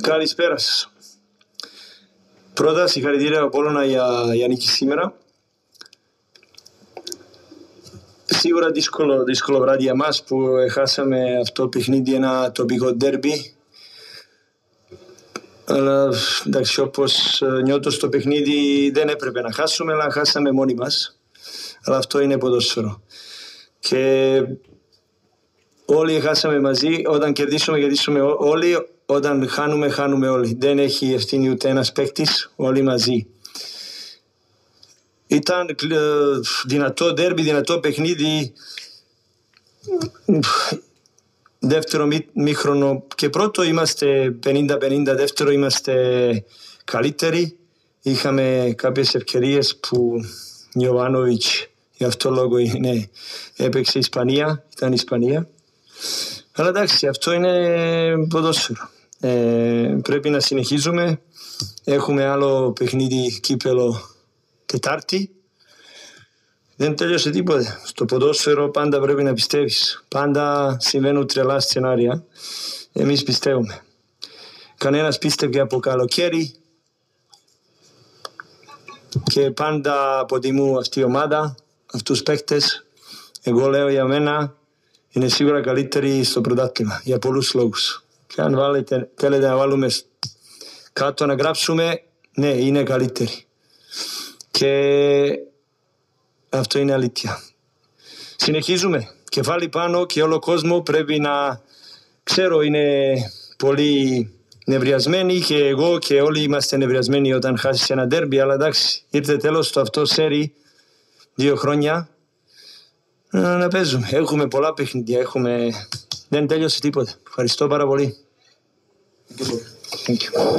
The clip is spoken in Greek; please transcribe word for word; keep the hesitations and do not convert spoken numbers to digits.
Καλησπέρα σας. Πρώτα, συγχαρητήρια από Απόλλωνα για, για νίκη σήμερα. Σίγουρα δύσκολο, δύσκολο βράδυ για μας που χάσαμε αυτό το παιχνίδι, ένα τοπικό ντέρμπι. Αλλά εντάξει, όπως νιώθω στο παιχνίδι δεν έπρεπε να χάσουμε, αλλά χάσαμε μόνοι μας. Αλλά αυτό είναι ποδόσφαιρο. Και όλοι χάσαμε μαζί, όταν κερδίσουμε, κερδίσουμε όλοι, όταν χάνουμε, χάνουμε όλοι. Δεν έχει ευθύνη ούτε ένας παίκτης, όλοι μαζί. Ήταν δυνατό ντέρμπι, δυνατό παιχνίδι. Δεύτερο μήχρονο και πρώτο είμαστε πενήντα πενήντα, δεύτερο είμαστε καλύτεροι. Είχαμε κάποιες ευκαιρίες που Γιωβάνοβιτς, γι' αυτό λόγο είναι, έπαιξε Ισπανία, ήταν Ισπανία. Αλλά εντάξει, αυτό είναι ποδόσφαιρο. Ε, πρέπει να συνεχίζουμε. Έχουμε άλλο παιχνίδι κύπελο Τετάρτη. Δεν τέλειωσε τίποτε. Στο ποδόσφαιρο πάντα πρέπει να πιστεύεις. Πάντα συμβαίνουν τρελά σценάρια. Εμείς πιστεύουμε. Κανένας πίστευε από καλοκαίρι και πάντα αποτιμούν αυτή η ομάδα, αυτούς τους παίκτες. Εγώ λέω για μένα είναι σίγουρα καλύτερη στο πρωτάθλημα για πολλούς λόγους. Και αν βάλετε, θέλετε να βάλουμε κάτω να γράψουμε, ναι, είναι καλύτερη. Και αυτό είναι αλήθεια. Συνεχίζουμε. Κεφάλι πάνω και όλο ο κόσμο πρέπει να... Ξέρω, είναι πολύ νευριασμένοι και εγώ και όλοι είμαστε νευριασμένοι όταν χάσεις ένα ντέρμπι, αλλά εντάξει, ήρθε τέλος το αυτό σέρι δύο χρόνια να, να παίζουμε. Έχουμε πολλά παιχνίδια, έχουμε... δεν τέλειωσε τίποτα. Ευχαριστώ πάρα πολύ. Thank you.